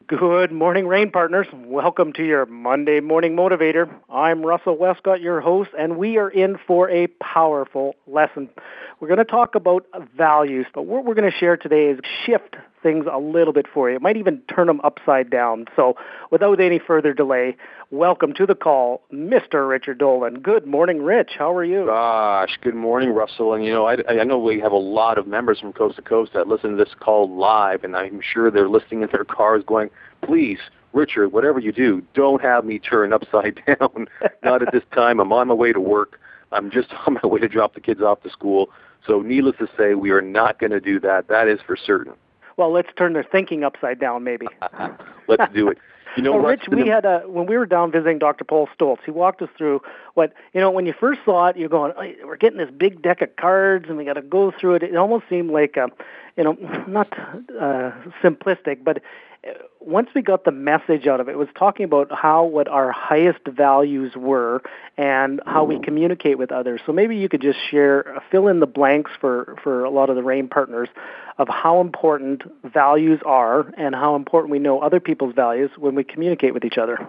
Good morning, Rain Partners. Welcome to your Monday Morning Motivator. I'm Russell Westcott, your host, and we are in for a powerful lesson. We're going to talk about values, but what we're going to share today is shift things a little bit for you. It might even turn them upside down. So without any further delay, welcome to the call, Mr. Richard Dolan. Good morning, Rich. How are you? Gosh, good morning, Russell. And, I know we have a lot of members from coast to coast that listen to this call live, and I'm sure they're listening in their cars going, please, Richard, whatever you do, don't have me turn upside down. Not at this time. I'm on my way to work. I'm just on my way to drop the kids off to school. So needless to say, we are not going to do that. That is for certain. Well, let's turn their thinking upside down, maybe. Let's do it. Rich, when we were down visiting Dr. Paul Stoltz, he walked us through when you first saw it, you're going, oh, we're getting this big deck of cards and we got to go through it. It almost seemed like, not simplistic, but once we got the message out of it, it was talking about what our highest values were and how we communicate with others. So maybe you could just fill in the blanks for a lot of the RAIN partners of how important values are and how important we know other people's values when we communicate with each other.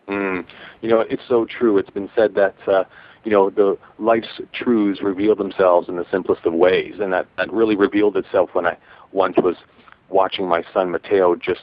It's so true. It's been said that, the life's truths reveal themselves in the simplest of ways, and that really revealed itself when I once was watching my son Mateo just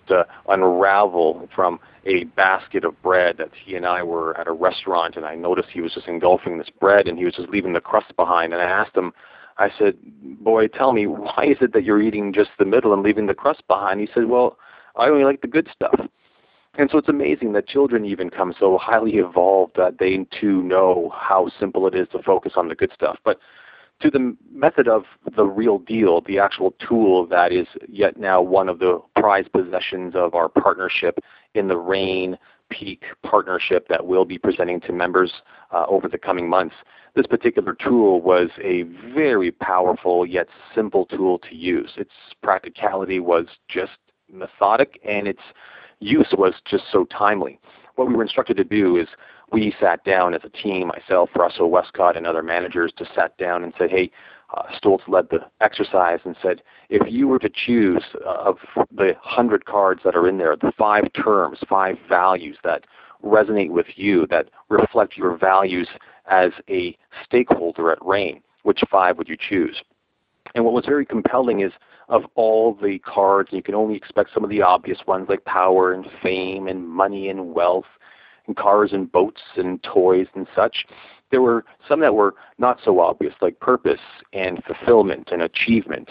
unravel from a basket of bread that he and I were at a restaurant, and I noticed he was just engulfing this bread, and he was just leaving the crust behind. And I asked him, I said, boy, tell me, why is it that you're eating just the middle and leaving the crust behind? He said, well, I only like the good stuff. And so it's amazing that children even come so highly evolved that they too know how simple it is to focus on the good stuff. But to the method of the real deal, the actual tool that is yet now one of the prized possessions of our partnership in the RAIN Peak partnership that we'll be presenting to members over the coming months. This particular tool was a very powerful yet simple tool to use. Its practicality was just methodic, and its use was just so timely. What we were instructed to do is we sat down as a team, myself, Russell Westcott, and other managers, just sat down and said, hey, Stoltz led the exercise and said, if you were to choose of the 100 cards that are in there, the 5 terms, 5 values that resonate with you, that reflect your values as a stakeholder at RAIN, which 5 would you choose? And what was very compelling is of all the cards, you can only expect some of the obvious ones like power and fame and money and wealth and cars and boats and toys and such. There were some that were not so obvious, like purpose and fulfillment and achievement.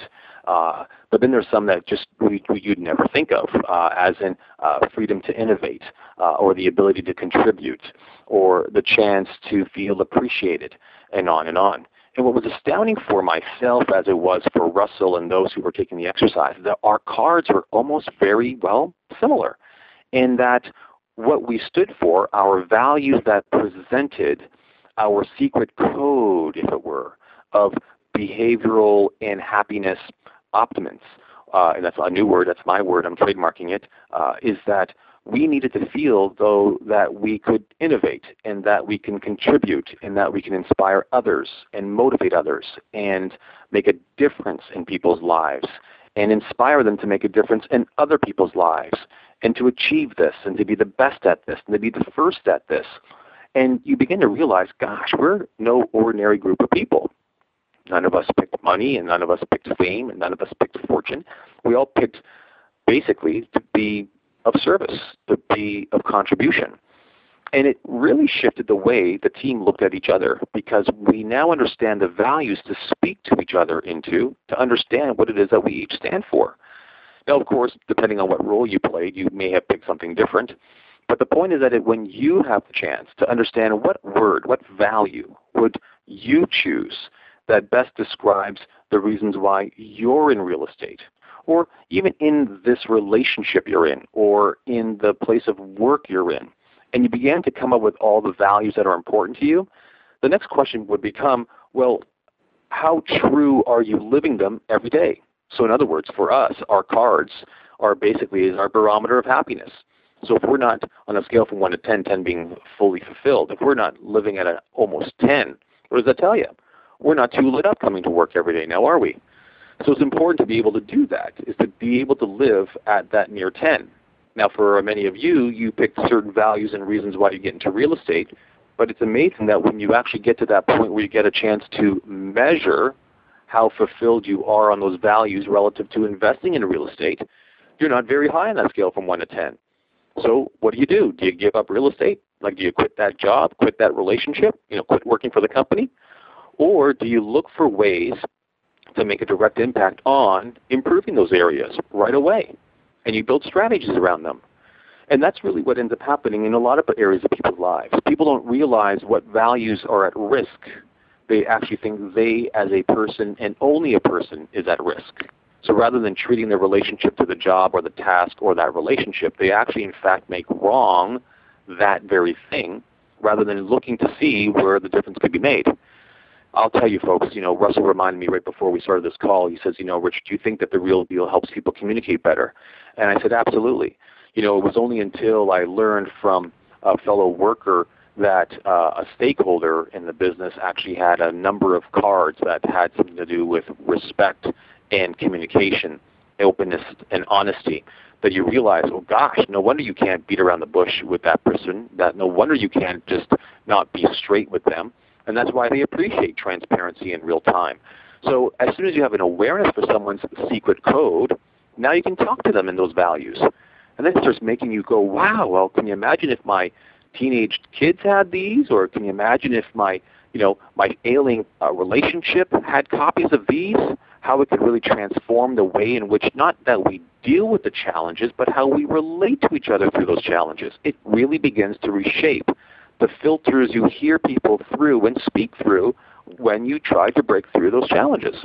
But then there's some that just you'd never think of, as in freedom to innovate, or the ability to contribute, or the chance to feel appreciated, and on and on. And what was astounding for myself, as it was for Russell and those who were taking the exercise, is that our cards were almost very, similar in that what we stood for, our values that presented our secret code, if it were, of behavioral and happiness optimants, and that's a new word, that's my word, I'm trademarking it, is that we needed to feel, though, that we could innovate and that we can contribute and that we can inspire others and motivate others and make a difference in people's lives and inspire them to make a difference in other people's lives and to achieve this and to be the best at this and to be the first at this. And you begin to realize, gosh, we're no ordinary group of people. None of us picked money, and none of us picked fame, and none of us picked fortune. We all picked basically to be of service, to be of contribution. And it really shifted the way the team looked at each other, because we now understand the values to speak to each other into, to understand what it is that we each stand for. Now, of course, depending on what role you played, you may have picked something different. But the point is that when you have the chance to understand what word, what value would you choose that best describes the reasons why you're in real estate, or even in this relationship you're in, or in the place of work you're in, and you began to come up with all the values that are important to you, the next question would become, well, how true are you living them every day? So in other words, for us, our cards are basically our barometer of happiness. So if we're not, on a scale from 1 to 10, 10 being fully fulfilled, if we're not living at an almost 10, what does that tell you? We're not too lit up coming to work every day now, are we? So it's important to be able to do that, is to be able to live at that near 10. Now, for many of you, you picked certain values and reasons why you get into real estate, but it's amazing that when you actually get to that point where you get a chance to measure how fulfilled you are on those values relative to investing in real estate, you're not very high on that scale from 1 to 10. So what do? Do you give up real estate? Like, do you quit that job, quit that relationship, quit working for the company? Or do you look for ways to make a direct impact on improving those areas right away? And you build strategies around them. And that's really what ends up happening in a lot of areas of people's lives. People don't realize what values are at risk. They actually think they, as a person, and only a person, is at risk. So rather than treating their relationship to the job or the task or that relationship, they actually, in fact, make wrong that very thing rather than looking to see where the difference could be made. I'll tell you, folks, Russell reminded me right before we started this call, he says, Richard, do you think that the real deal helps people communicate better? And I said, absolutely. It was only until I learned from a fellow worker that a stakeholder in the business actually had a number of cards that had something to do with respect and communication, openness and honesty, that you realize, oh gosh, no wonder you can't beat around the bush with that person, that no wonder you can't just not be straight with them. And that's why they appreciate transparency in real time. So as soon as you have an awareness for someone's secret code, now you can talk to them in those values. And then it starts making you go, wow, well, can you imagine if my teenage kids had these? Or can you imagine if my ailing relationship had copies of these? How it could really transform the way in which, not that we deal with the challenges, but how we relate to each other through those challenges. It really begins to reshape the filters you hear people through and speak through when you try to break through those challenges.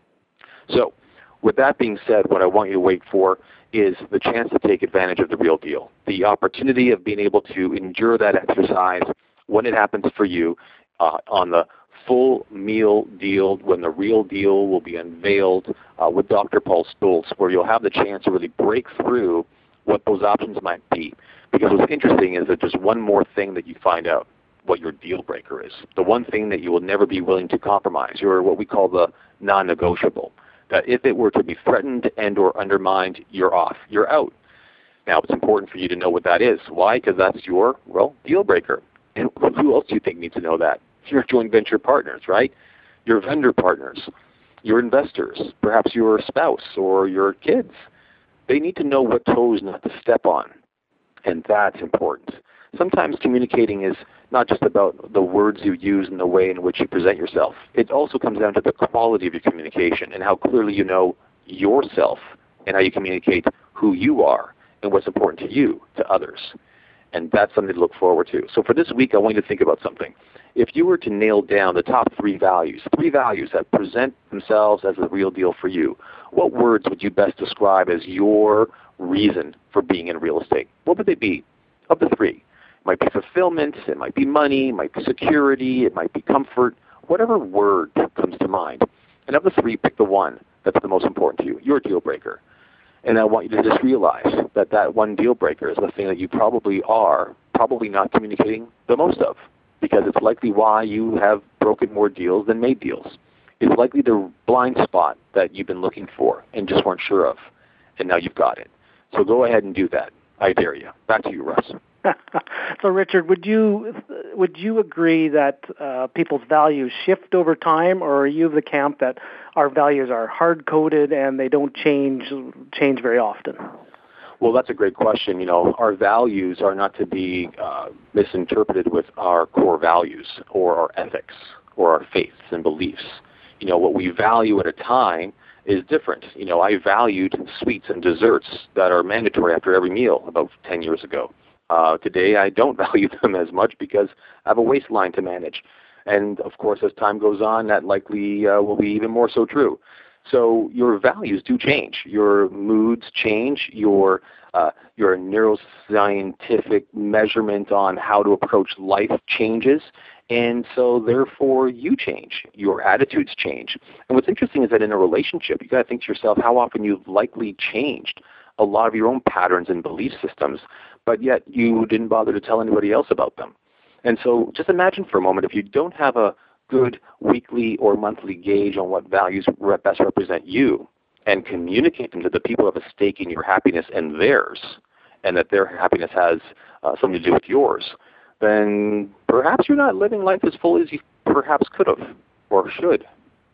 So with that being said, what I want you to wait for is the chance to take advantage of the real deal, the opportunity of being able to endure that exercise when it happens for you on the full meal deal, when the real deal will be unveiled with Dr. Paul Stoltz, where you'll have the chance to really break through what those options might be. Because what's interesting is that there's one more thing that you find out, what your deal breaker is. The one thing that you will never be willing to compromise, or what we call the non-negotiable. That if it were to be threatened and or undermined, you're off, you're out. Now, it's important for you to know what that is. Why? Because that's your, deal breaker. And who else do you think needs to know that? Your joint venture partners, right? Your vendor partners, your investors, perhaps your spouse or your kids. They need to know what toes not to step on. And that's important. Sometimes communicating is not just about the words you use and the way in which you present yourself. It also comes down to the quality of your communication and how clearly you know yourself and how you communicate who you are and what's important to you, to others. And that's something to look forward to. So for this week, I want you to think about something. If you were to nail down the top three values that present themselves as the real deal for you, what words would you best describe as your reason for being in real estate? What would they be of the three? It might be fulfillment, it might be money, it might be security, it might be comfort, whatever word comes to mind. And of the three, pick the one that's the most important to you, your deal breaker. And I want you to just realize that that one deal breaker is the thing that you probably not communicating the most of, because it's likely why you have broken more deals than made deals. It's likely the blind spot that you've been looking for and just weren't sure of, and now you've got it. So go ahead and do that. I dare you. Back to you, Russ. So, Richard, would you agree that people's values shift over time, or are you of the camp that our values are hard-coded and they don't change very often? Well, that's a great question. Our values are not to be misinterpreted with our core values or our ethics or our faiths and beliefs. What we value at a time is different. I valued sweets and desserts that are mandatory after every meal about 10 years ago. Today, I don't value them as much because I have a waistline to manage. And, of course, as time goes on, that likely will be even more so true. So your values do change. Your moods change. Your neuroscientific measurement on how to approach life changes. And so, therefore, you change. Your attitudes change. And what's interesting is that in a relationship, you've got to think to yourself how often you've likely changed a lot of your own patterns and belief systems, but yet you didn't bother to tell anybody else about them. And so just imagine for a moment, if you don't have a good weekly or monthly gauge on what values best represent you and communicate them to the people who have a stake in your happiness and theirs, and that their happiness has something to do with yours, then perhaps you're not living life as fully as you perhaps could have or should.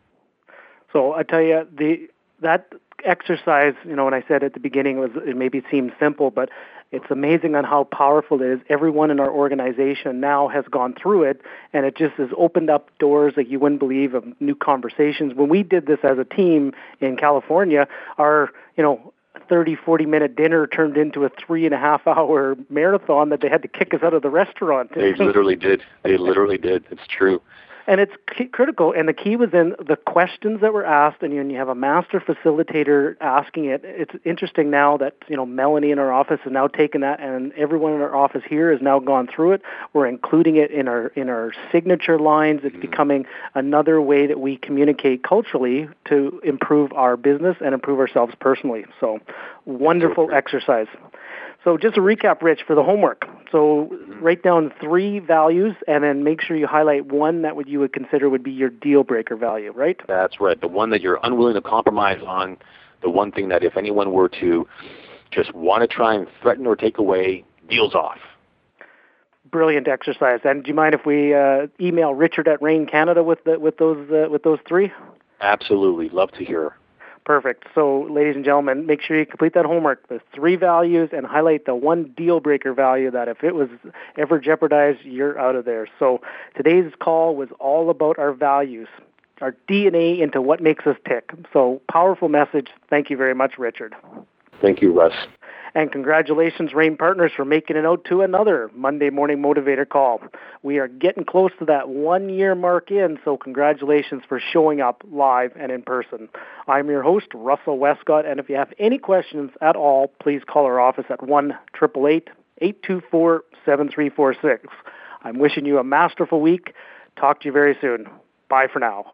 So I tell you, that exercise, when I said at the beginning, it maybe seemed simple, but it's amazing on how powerful it is. Everyone in our organization now has gone through it, and it just has opened up doors like you wouldn't believe of new conversations. When we did this as a team in California, our 30, 40-minute dinner turned into a 3.5-hour marathon that they had to kick us out of the restaurant. They literally did. It's true. And it's critical, and the key was in the questions that were asked, and you have a master facilitator asking it. It's interesting now that, Melanie in our office has now taken that, and everyone in our office here has now gone through it. We're including it in our signature lines. It's becoming another way that we communicate culturally to improve our business and improve ourselves personally. So, wonderful exercise. So just to recap, Rich, for the homework. So write down 3 values and then make sure you highlight one that you would consider would be your deal breaker value, right? That's right. The one that you're unwilling to compromise on, the one thing that if anyone were to just want to try and threaten or take away, deals off. Brilliant exercise. And do you mind if we email Richard at Rain Canada with those 3? Absolutely. Love to hear. Perfect. So, ladies and gentlemen, make sure you complete that homework. The 3 values and highlight the one deal breaker value that if it was ever jeopardized, you're out of there. So today's call was all about our values, our DNA into what makes us tick. So powerful message. Thank you very much, Richard. Thank you, Russ. And congratulations, Rain Partners, for making it out to another Monday Morning Motivator call. We are getting close to that 1-year mark in, so congratulations for showing up live and in person. I'm your host, Russell Westcott, and if you have any questions at all, please call our office at 1-888-824-7346. I'm wishing you a masterful week. Talk to you very soon. Bye for now.